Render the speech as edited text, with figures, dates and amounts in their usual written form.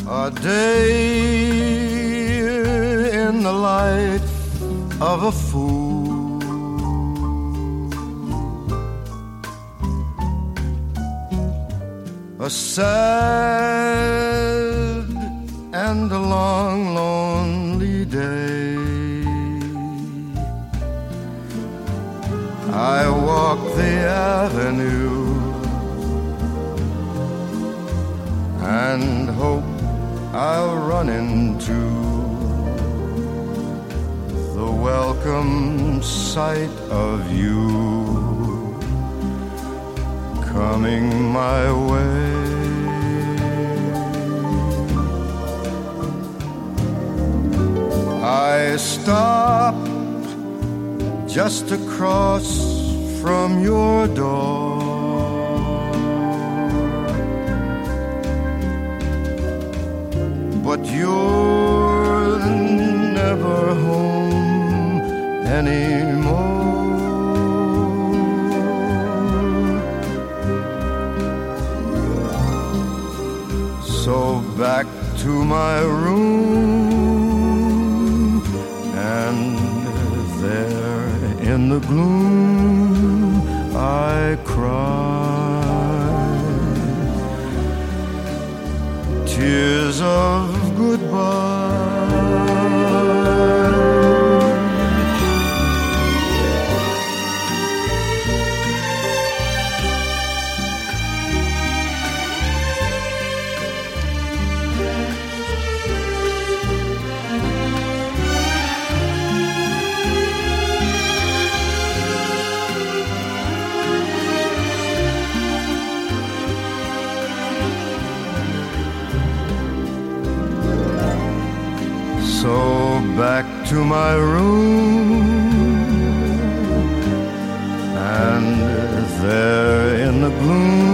A day in the life of a fool, a sad and a long, lonely day. I walk the avenue and hope I'll run into the welcome sight of you coming my way. I stopped just across from your door, but you're never home anymore. So back to my room, and there in the gloom I cry tears of goodbye. So back to my room, and there in the gloom